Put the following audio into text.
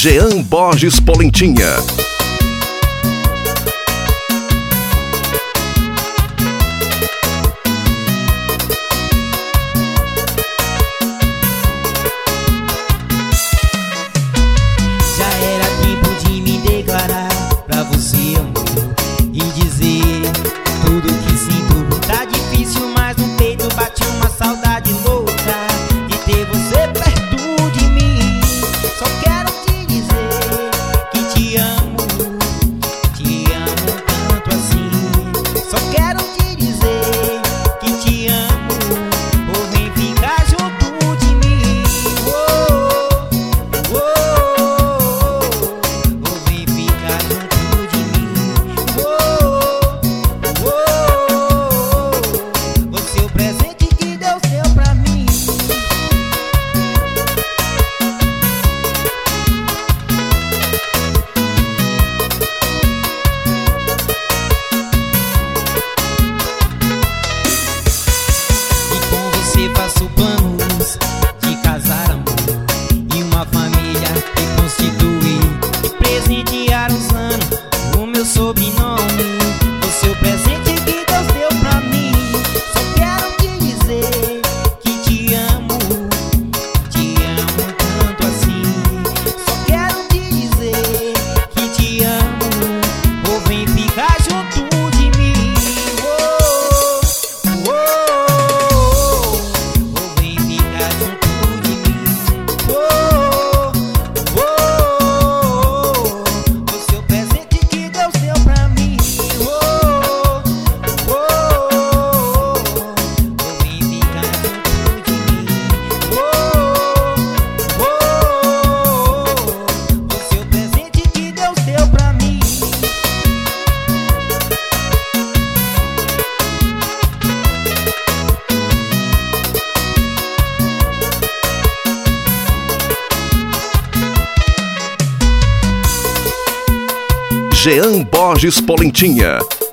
Jean Borges Polentinha. Já era tempo de me declarar pra você, amor, e dizer tudo que sinto. Tá difícil, mas no peito bate uma saudade louca de ter você perto de mim. Só quero te dizer que te amo tanto assim. Só quero te dizer que te amo, ou vem ficar junto de mim. Oh, ou vem ficar junto de mim. Você é o presente que Deus deu pra mim. E com você faço planos de casar, amor, e uma família que constituir e presentear usando o meu sobrenome. Você é o presente que Deus deu pra mim. Só quero te dizer que te amo tanto assim. Só quero te dizer que te amo, ou vem ficar junto de mim. Ou vem ficar junto de mim. Você é o presente que Deus deu pra mim. Ou vem ficar junto de mim. Você é o presente que Deus deu pra mim. Jean Borges Polentinha.